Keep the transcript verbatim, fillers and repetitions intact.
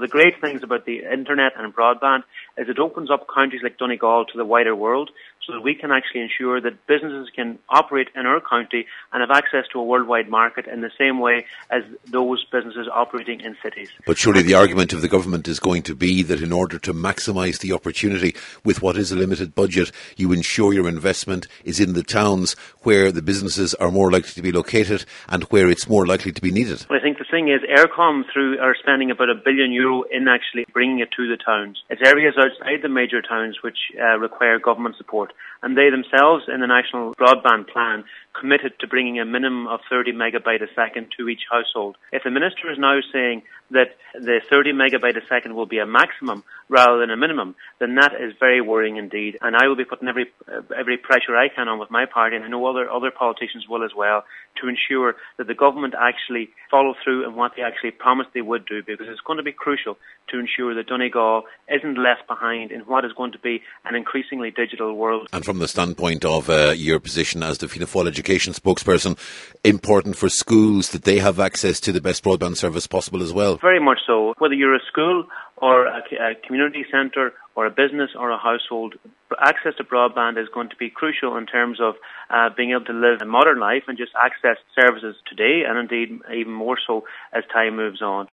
the great things about the internet and broadband is it opens up counties like Donegal to the wider world, so that we can actually ensure that businesses can operate in our county and have access to a worldwide market in the same way as those businesses operating in cities. But surely the argument of the government is going to be that in order to maximise the opportunity with what is a limited budget, you ensure your investment is in the towns where the businesses are more likely to be located and where it's more likely to be needed. Well, I think the thing is, Eircom through are spending about a billion euro in actually bringing it to the towns. It's areas outside the major towns which uh, require government support, and they themselves in the National Broadband Plan committed to bringing a minimum of thirty megabyte a second to each household. If the Minister is now saying that the thirty megabyte a second will be a maximum rather than a minimum, then that is very worrying indeed. And I will be putting every uh, every pressure I can on with my party, and I know other other politicians will as well, to ensure that the government actually follow through on what they actually promised they would do, because it's going to be crucial to ensure that Donegal isn't left behind in what is going to be an increasingly digital world. And from the standpoint of uh, your position as the Fianna Fáil education spokesperson, important for schools that they have access to the best broadband service possible as well? Very much so. Whether you're a school or a, a community centre or a business or a household, access to broadband is going to be crucial in terms of uh, being able to live a modern life and just access services today, and indeed even more so as time moves on.